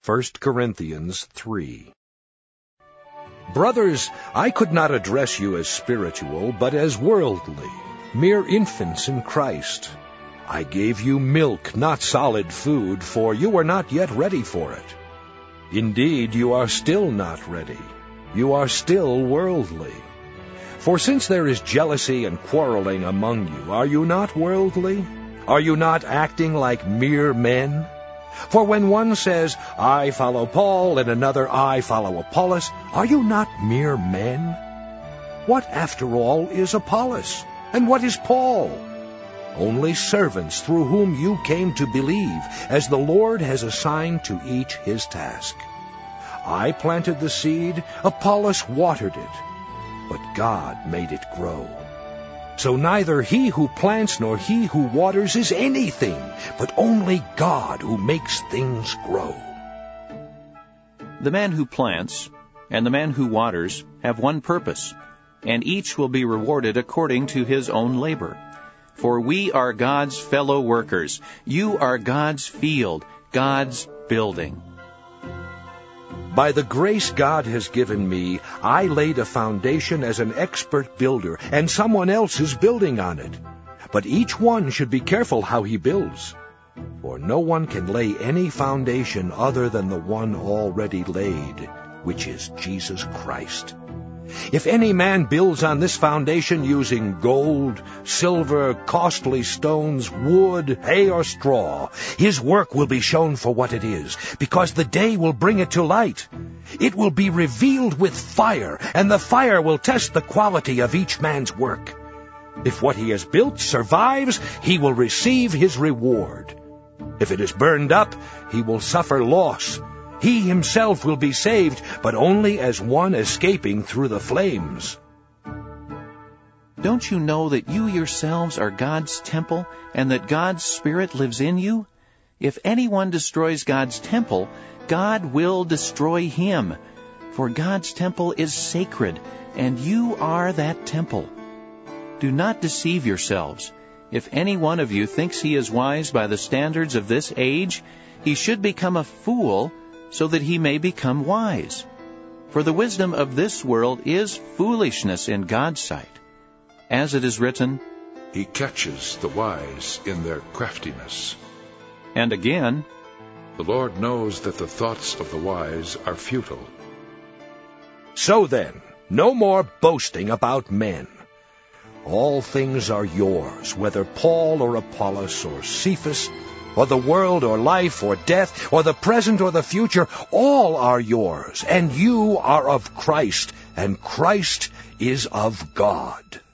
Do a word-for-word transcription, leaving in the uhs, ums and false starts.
First Corinthians three. Brothers, I could not address you as spiritual, but as worldly, mere infants in Christ. I gave you milk, not solid food, for you were not yet ready for it. Indeed, you are still not ready. You are still worldly. For since there is jealousy and quarreling among you, are you not worldly? Are you not acting like mere men? For when one says, I follow Paul, and another, I follow Apollos, are you not mere men? What, after all, is Apollos? And what is Paul? Only servants through whom you came to believe, as the Lord has assigned to each his task. I planted the seed, Apollos watered it, but God made it grow. So neither he who plants nor he who waters is anything, but only God who makes things grow. The man who plants and the man who waters have one purpose, and each will be rewarded according to his own labor. For we are God's fellow workers. You are God's field, God's building. By the grace God has given me, I laid a foundation as an expert builder, and someone else is building on it. But each one should be careful how he builds. For no one can lay any foundation other than the one already laid, which is Jesus Christ. If any man builds on this foundation using gold, silver, costly stones, wood, hay, or straw, his work will be shown for what it is, because the day will bring it to light. It will be revealed with fire, and the fire will test the quality of each man's work. If what he has built survives, he will receive his reward. If it is burned up, he will suffer loss. He himself will be saved, but only as one escaping through the flames. Don't you know that you yourselves are God's temple, and that God's Spirit lives in you? If anyone destroys God's temple, God will destroy him. For God's temple is sacred, and you are that temple. Do not deceive yourselves. If any one of you thinks he is wise by the standards of this age, he should become a fool, so that he may become wise. For the wisdom of this world is foolishness in God's sight. As it is written, He catches the wise in their craftiness. And again, The Lord knows that the thoughts of the wise are futile. So then, no more boasting about men. All things are yours, whether Paul or Apollos or Cephas, or the world, or life, or death, or the present, or the future, all are yours, and you are of Christ, and Christ is of God.